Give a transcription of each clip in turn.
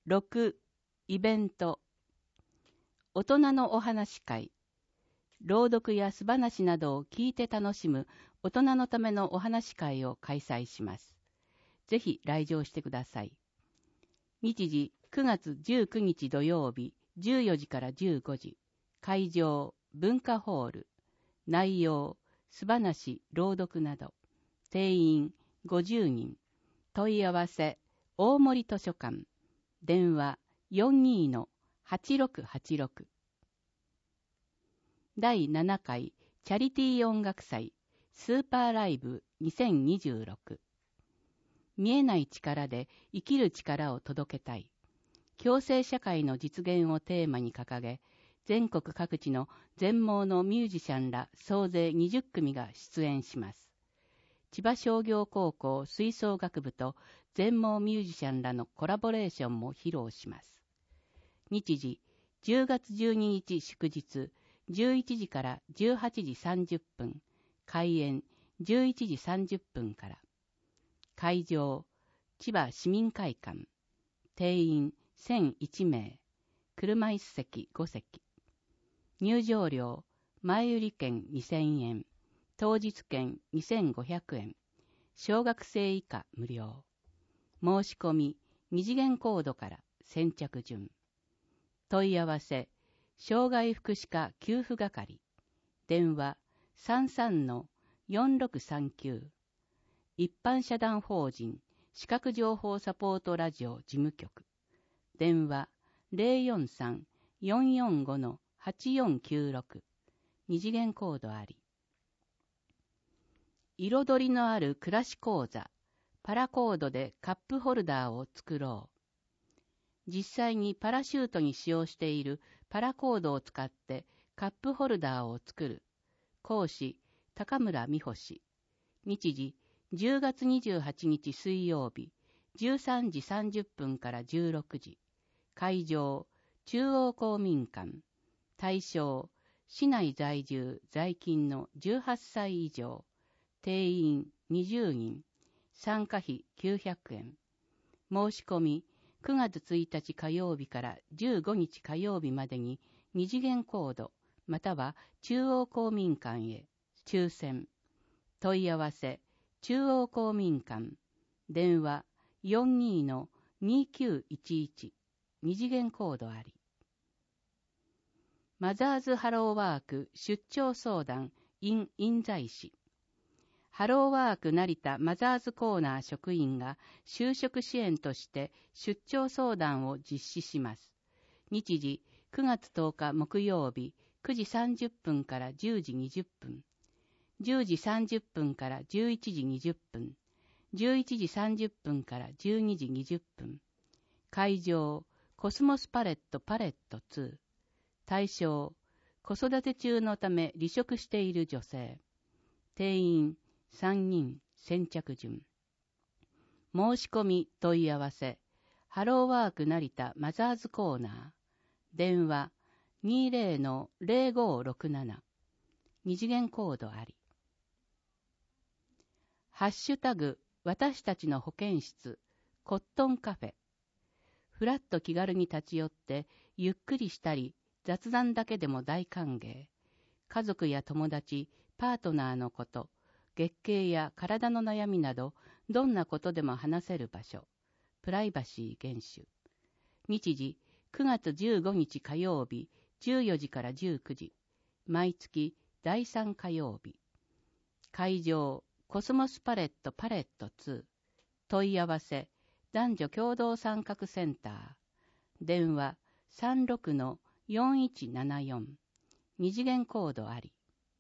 6、イベント。大人のお話会。朗読や素話などを聞いて楽しむ大人のためのお話会を開催します。ぜひ来場してください。日時9月19日土曜日14時から15時。会場、文化ホール。内容、素話、朗読など。定員50人。問い合わせ、大森図書館。電話42-8686。第7回チャリティー音楽祭スーパーライブ2026。見えない力で生きる力を届けたい。共生社会の実現をテーマに掲げ、全国各地の全盲のミュージシャンら総勢20組が出演します。千葉商業高校吹奏楽部と全盲ミュージシャンらのコラボレーションも披露します。日時、10月12日祝日、11時から18時30分、開演11時30分から。会場、千葉市民会館、定員1001名、車椅子席5席。入場料、前売り券2000円。当日券2500円。小学生以下無料。申し込み、二次元コードから先着順。問い合わせ、障害福祉課給付係。電話33-4639。一般社団法人視覚情報サポートラジオ事務局。電話043-445-8496。二次元コードあり。彩りのある暮らし講座、パラコードでカップホルダーを作ろう。実際にパラシュートに使用しているパラコードを使ってカップホルダーを作る。講師、高村美穂氏。日時、10月28日水曜日、13時30分から16時。会場、中央公民館。対象、市内在住在勤の18歳以上。定員20人。参加費900円。申し込み、9月1日火曜日から15日火曜日までに二次元コード、または中央公民館へ抽選。問い合わせ、中央公民館。電話42-2911。二次元コードあり。マザーズハローワーク出張相談 in 印西市。ハローワーク成田マザーズコーナー職員が就職支援として出張相談を実施します。日時9月10日木曜日9時30分から10時20分。10時30分から11時20分。11時30分から12時20分。会場、コスモスパレットパレット2。対象、子育て中のため離職している女性。定員、3人、先着順。申し込み、問い合わせ、ハローワーク成田マザーズコーナー。電話、20-0567。二次元コードあり。ハッシュタグ、私たちの保健室、コットンカフェ。ふらっと気軽に立ち寄って、ゆっくりしたり、雑談だけでも大歓迎。家族や友達、パートナーのこと、月経や体の悩みなど、どんなことでも話せる場所。プライバシー厳守。日時、9月15日火曜日、14時から19時。毎月第3火曜日。会場、コスモスパレットパレット2。問い合わせ、男女共同参画センター。電話、36-4174。二次元コードあり。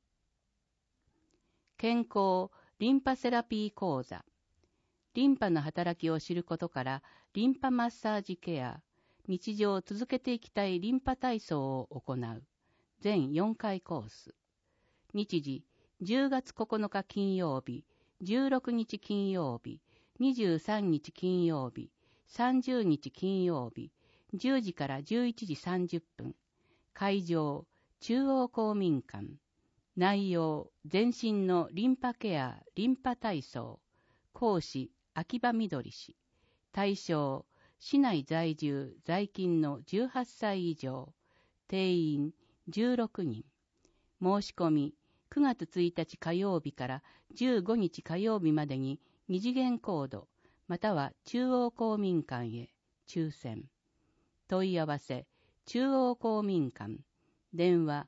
健康リンパセラピー講座。リンパの働きを知ることからリンパマッサージケア、日常続けていきたいリンパ体操を行う。全4回コース。日時10月9日金曜日、16日金曜日、23日金曜日、30日金曜日、10時から11時30分。会場、中央公民館。内容、全身のリンパケア、リンパ体操。講師、秋葉みどり氏。対象、 市内在住在勤の18歳以上、定員16人。申し込み、9月1日火曜日から15日火曜日までに二次元コード、または中央公民館へ抽選。問い合わせ、中央公民館、電話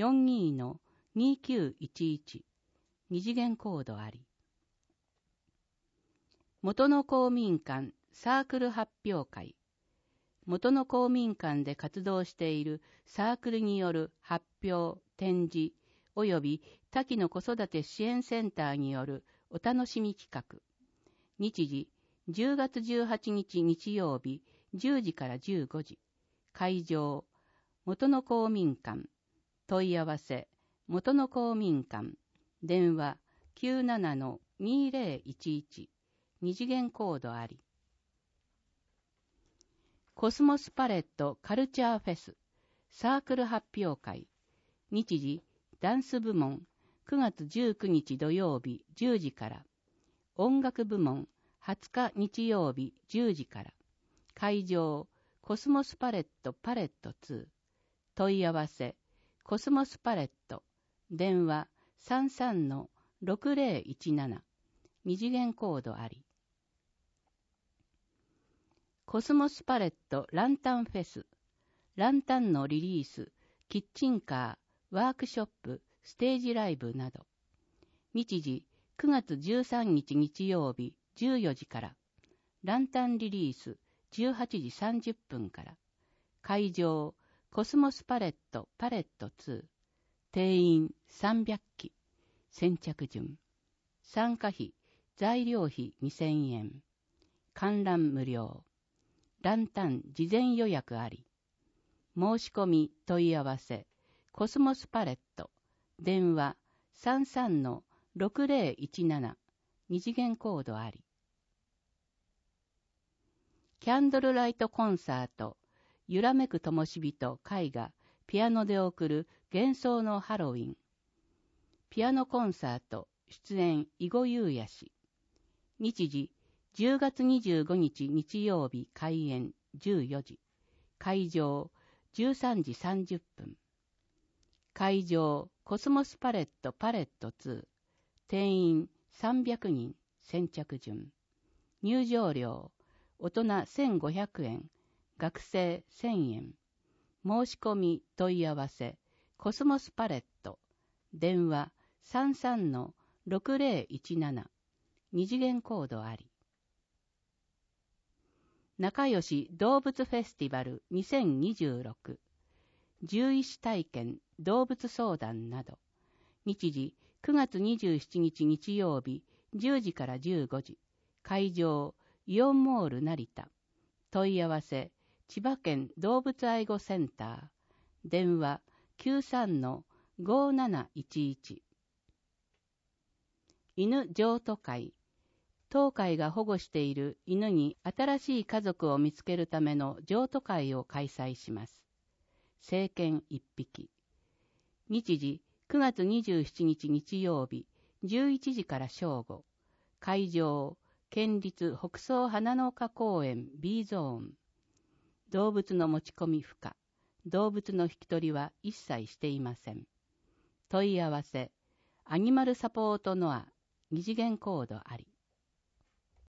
42-2911、二次元コードあり。元の公民館サークル発表会。元の公民館で活動しているサークルによる発表、展示、及び多岐の子育て支援センターによるお楽しみ企画。日時、10月18日日曜日、10時から15時。会場、元の公民館。問い合わせ、元の公民館。電話、97-2011。二次元コードあり。コスモスパレットカルチャーフェスサークル発表会。日時、ダンス部門9月19日土曜日10時から。音楽部門20日日曜日10時から。会場、コスモスパレットパレット2。問い合わせ、コスモスパレット。電話 33-6017。二次元コードあり。コスモスパレットランタンフェス。ランタンのリリース、キッチンカー、ワークショップ、ステージライブなど。日時、9月13日日曜日14時から。ランタンリリース、18時30分から。会場、コスモスパレットパレット2。定員300機。先着順。参加費、材料費2000円。観覧無料。ランタン事前予約あり。申し込み問い合わせ、コスモスパレット。電話 33-6017。二次元コードあり。キャンドルライトコンサート。揺らめく灯火と絵画、ピアノで送る幻想のハロウィン。ピアノコンサート、出演、囲碁優也氏。日時、10月25日日曜日開演14時。会場、13時30分。会場、コスモスパレットパレット2。定員300人、先着順。入場料、大人1500円。学生1000円。申し込み問い合わせ、コスモスパレット。電話 33-6017。二次元コードあり。仲良し動物フェスティバル2026。獣医師体験、動物相談など。日時、9月27日日曜日、10時から15時。会場、イオンモール成田。問い合わせ、千葉県動物愛護センター。電話 93-5711。犬譲渡会。当会が保護している犬に新しい家族を見つけるための譲渡会を開催します。成犬1匹。日時、9月27日日曜日、11時から正午。会場、県立北総花農家公園 B ゾーン。動物の持ち込み不可。動物の引き取りは一切していません。問い合わせ、アニマルサポートノア、二次元コードあり。